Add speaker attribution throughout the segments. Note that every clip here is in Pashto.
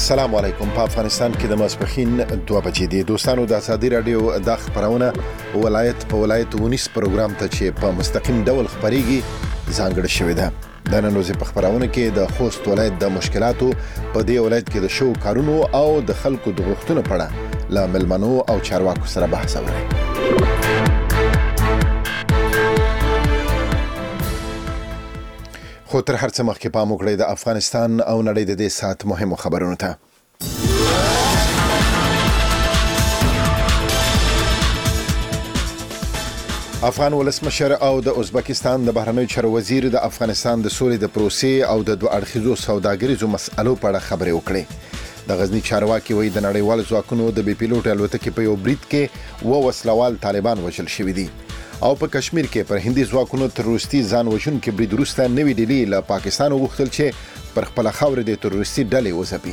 Speaker 1: السلام علیکم. په افغانستان کې د ماسپښین 2 بجې دي. دوستانو د ازادي رادیو د خبرونه ولایت په ولایت 19 پروګرام ته چې په مستقیم ډول خبريږي ځانګړی شوی ده. د نن ورځې په خبرونه کې د خوست ولایت د مشکلاتو په دې ولایت کې د شو کارونو او د خلکو د غوښتنو په اړه له ملمنو او چارواکو سره بحث وکړي. خو تر هر څه مخکې پام وکړئ د افغانستان او نړۍ د دې ساعت مهمو خبرونو ته. افغان ولسمشر او د ازبکستان د بهرنیو چارو وزیر د افغانستان د سولې د پروسې او د دوه اړخیزو سوداګریزو مسألو په اړه خبرې وکړې. د غزنی چارواکي وایي د نړیوالو ځواکونو د بي پیلوټ الوتکې په یو برید کې وسلوال طالبان وژل شوي دي. او په کشمیر کې پر هندي ځواکونو تروریستي ځان وژونکي برید وروسته نوې ډیلي له پاکستان وغوښتل چې پر خپله خاوره د تروریستي ډلې وځپي.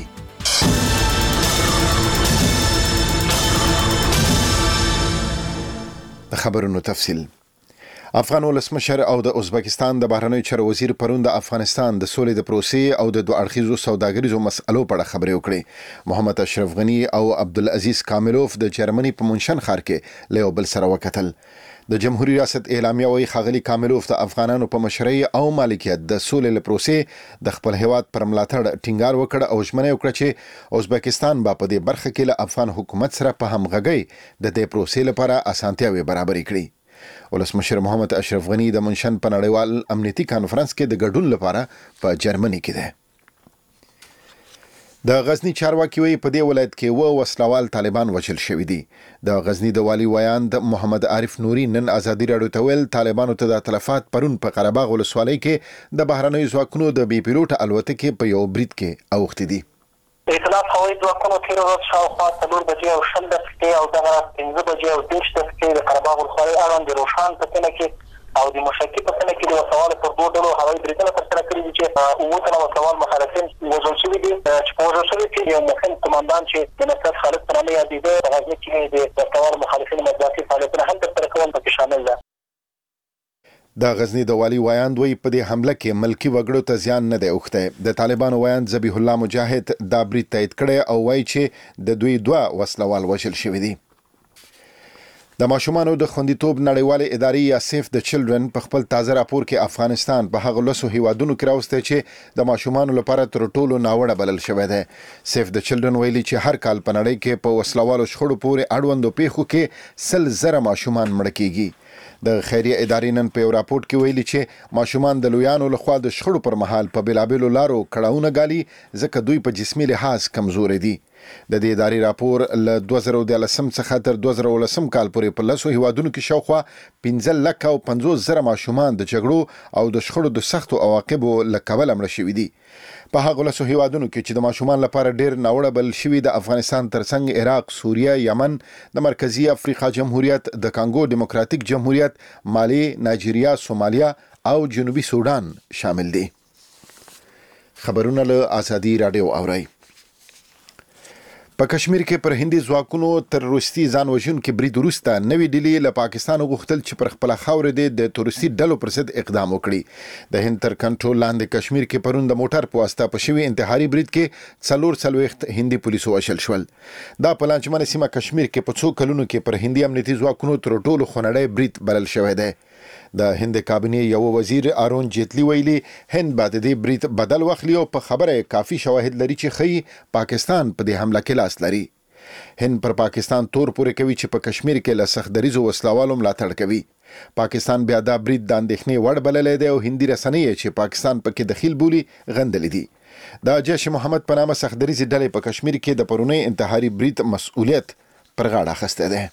Speaker 1: د خبرونو تفصیل. افغان ولسمشر او د ازبکستان د بهرنیو چارو وزیر پرون د افغانستان د سولې د پروسې او د دوه اړخیزو سوداګریزو مسألو په اړه خبرې وکړې. محمد اشرف غنی او عبدالعزیز کاملوف د جرمني په منشن ښار کې له یو بل سره وکتل. د جمهوریت ریاست اعلامیه وايي ښاغلي کاملوف د افغانانو په مشرۍ او مالکیت د سولې له پروسې د خپل هیواد پر ملاتړ ټینګار وکړ او ژمنه وکړه چې ازبکستان به په دې برخه کې له افغان حکومت سره په همغږۍ د دې پروسې لپاره اسانتیاوې برابرې کړي. ولسمشر محمد اشرف غنی د منشن په نړیوال امنیتي کانفرنس کې د ګډون لپاره په جرمني کې ده. د غزنی چارواکي وایي په دې ولایت کې وسلوال طالبان وژل شوي دي. د غزنی د والی ویاند محمد عارف نوري نن ازادي راډیو ته ویل طالبانو ته د تلفات پرون په قره باغ ولسوالۍ کې د بهرنیو ځواکونو د بي پیلوټ الوتکې په یو برید کې اوښتي دي.
Speaker 2: اطلاعات هوایي ځواکونو تېره ورځ شاوخوا 4 بجې او 20 دقیقې او دغه 15 بجې او 30 دقیقې د قره باغ ولسوالۍ اړوند د روښان په سیمه کې او د مشکي په سیمه کې د وسلوالو پر 2 ډلو هوایي بریدونه ترسره کړي دي چې 9 تنه وسلوال مخالفین وژل شوي دي. چې په وژل شوي کې یو مهم قماندان چې د نصرت خالد په نامه یادېده په غزني کې د وسلوالو مخالفینو مطبوعاتي فعالیتونه هم ترسره کول پکې شامل ده.
Speaker 1: د غزنی د والی ویاند وایي په دې حمله کې ملکی وګړو ته زیان نه دی اوښتی. د طالبانو ویاند ذبیح الله مجاهد دا برید تایید کړی او وایي چې د دوی 2 وسلوال وژل شوي دي. د ماشومانو د خوندیتوب نړیوالې ادارې یا سیف د چلډرن په خپل تازه راپور کې افغانستان په هغه لسو هیوادونو کې راوستی چې د ماشومانو لپاره تر ټولو ناوړه بلل شوی دی. سیف د چلډرن ویلي چې هر کال په نړۍ کې په وسلوالو شخړو پورې اړوندو پیښو کې 100,000 ماشومان مړه کیږي. د خیریه ادارې نن په یو راپورټ کې ویلي چې ماشومان د لویانو لخوا د شخړو پر مهال په بېلابېلو لارو کړاوونه ګالي ځکه دوی په جسمي لحاظ کمزوري دي. د دې ادارې راپور له 2013 څخه تر 2019 کال پورې په لسو هیوادونو کې شاوخوا 15,50,000 ماشومان د جګړو او د شخړو د سختو عواقبو له کبله مړه شوي دي. په هغه لسو هیوادونو کې چې د ماشومان لپاره ډېر ناوړه بلل شوي د افغانستان ترڅنګ عراق، سوریه، یمن، د مرکزي افریقا جمهوریت، د کانګو ډیموکراتیک جمهوریت، مالی، نایجیریا، سومالیا او جنوبي سودان شامل دي. خبرونه له ازادي راډیو اورئ. په کشمیر کې پر هندي ځواکونو تروریستي ځان وژونکي برید وروسته نوې ډیلي له پاکستان وغوښتل چې پر خپله خاوره د تروریستي ډلو پر ضد اقدام وکړي. د هند تر کنټرول لاندې کشمیر کې پرون د موټر په واسطه په شوي انتحاري برید کې 44 هندي پولیسو وژل شول. دا په لانجمنه سیمه کشمیر کې په 2 کلونو کې پر هندي امنیتي ځواکونو تر ټولو خونړی برید بلل شوی دی. د هند کابینې یو وزیر آرون جیتلی ویلي هند بعد د دې برید بدل واخلي او په خبره کافي شواهد لري چې ښیي پاکستان په دې حمله کې لاس لري. هند پر پاکستان تور پورې کوي چې په کشمیر کې له سختدریزو وسلوالو ملاتړ کوي. پاکستان بیا دا برید د اندېښنې وړ بللی دی او هندي رسنۍ چې پاکستان پکې دخیل بولي غندلې دي. د جیش محمد په نامه سختدریزې ډلې په کشمیر کې د پرونی انتحاري برید مسؤلیت پر غاړه اخیستی دی.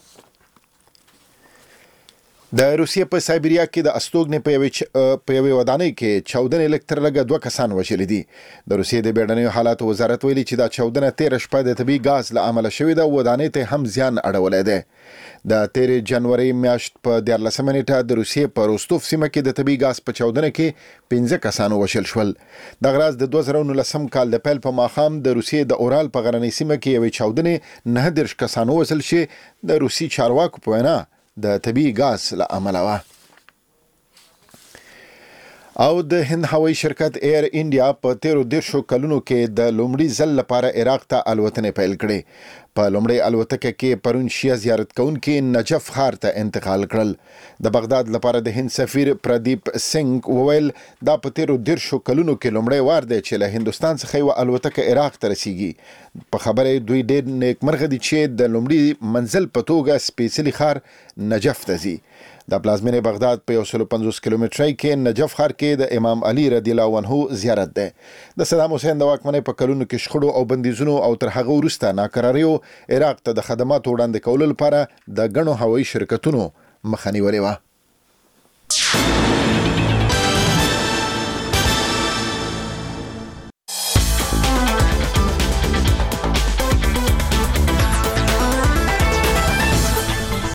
Speaker 1: د روسیې په سایبریا کې د استوګنې په یوې ودانۍ کې چاودنې لږ تر لږه 2 کسان وژلي دي. د روسیې د بیړنیو حالاتو وزارت ویلي چې دا چاودنه 13 شپه د طبي ګاز له امله شوې ده او ودانۍ ته هم زیان اړولی دی. د 13 جنوري میاشت په 14 نیټه د روسیې په روستوف سیمه کې د طبي ګاز په چاودنه کې 15 کسانو وژل شول. دغه راز د 2019 کال د پیل په ماښام د روسیې د اورال په غرنۍ سیمه کې یوې چاودنې 19 کسانو وژل شي د روسي چارواکو په وینا د طبي ګاز له امله وه. او د هند هوایي شرکت ایر انډیا په 13 کلونو کې د لومړي ځل لپاره عراق ته الوتنې پیل کړې. په لومړی الوتکه کې پرون شیا زیارت کوونکي نجف ښار ته انتقال کړل. د بغداد لپاره د هند سفیر پردیپ سنگ وویل دا په 13 کلونو کې لومړی وار دی چې له هندستان څخه یو الوتکه عراق ته رسیږي. په خبره دوی ډېر نیکمرغه دي چې د لومړي منزل په توګه سپېڅلي ښار نجف ته ځي. د پلازمینې بغداد په 150 کیلومترۍ کې نجف ښار کې د امام علي رضی الله عنه زیارت ده. د صدام حسین د واکمنۍ په کلونو کې شخړو او بندیزونو او تر هغه وروسته ناکراریو عراق ته د خدماتو وړاندې کولو لپاره د ګڼو هوایي شرکتونو مخه نیولې وه.